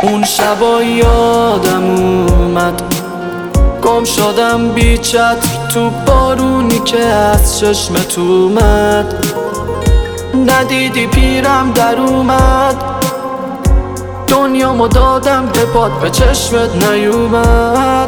اون شبا یادم اومد گم شدم بی چتر تو بارونی که از چشمت اومد. ندیدی پیرم در اومد، دنیامو دادم به پات، به چشمت نیومد.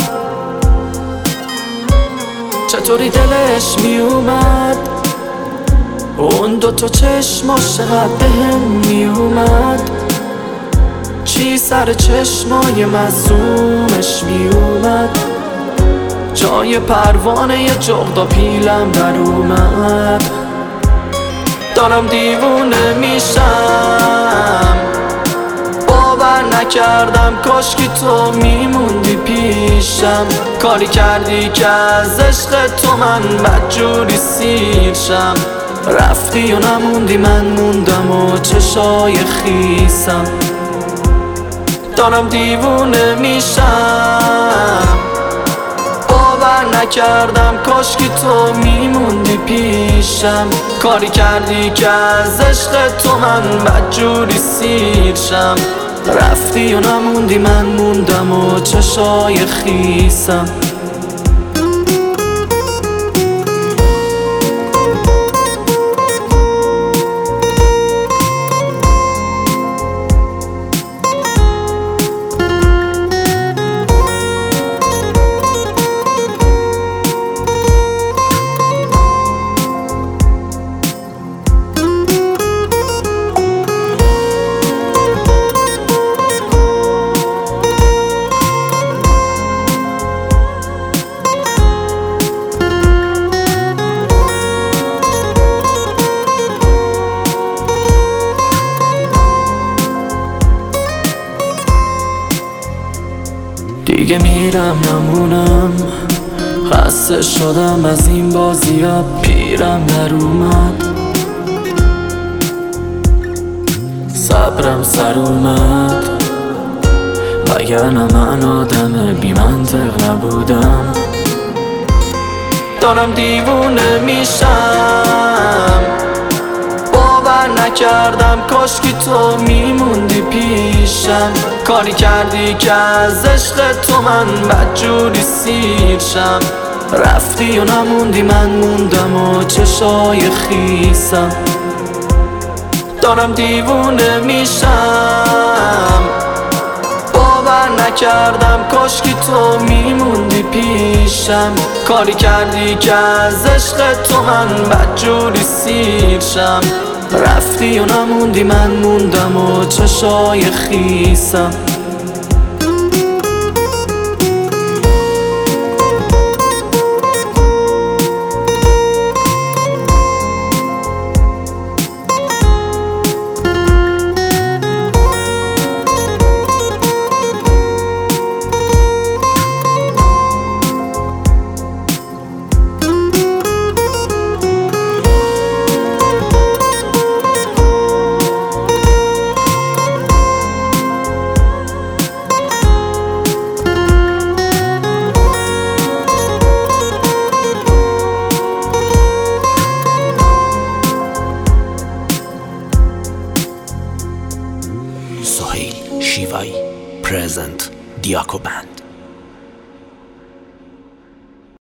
چطوری دلش میومد اون دوتا چشماش چقدر بهم میومد. چی سر چشمای مظلومش میومد. جای پروانه یه جغدا پیلم در اومد. دارم دیوونه میشم، باور نکردم کاشکی تو میموندی پیشم. کاری کردی که از عشق تو من بدجوری سیر شم. رفتی و نموندی، من موندم و چشای خیسم. دارم دیوونه میشم، باور نکردم کاشکی تو میموندی پیشم. کاری کردی که از عشق تو من بدجوری سیر شم. رفتی و نموندی، من موندم و چشای خیسم. دیگه میرم نمونم، خسته شدم از این بازی‌ها، پیرم در اومد. صبرم سر اومد، وگرنه من آدم بی منطق نبودم. دارم دیوونه میشم، باور نکردم کاشکی تو میموندی پیشم. کاری کردی که از عشق تو من بدجوری سیر شم. رفتی و نموندی، من موندم و چشای خیسم. دارم دیوونه میشم، باور نکردم کاشکی تو میموندی پیشم. کاری کردی که از عشق تو من بدجوری سیر شم. رفتی و نموندی، من موندم و چشای خیسم. Sohail Shivai present Diako Band.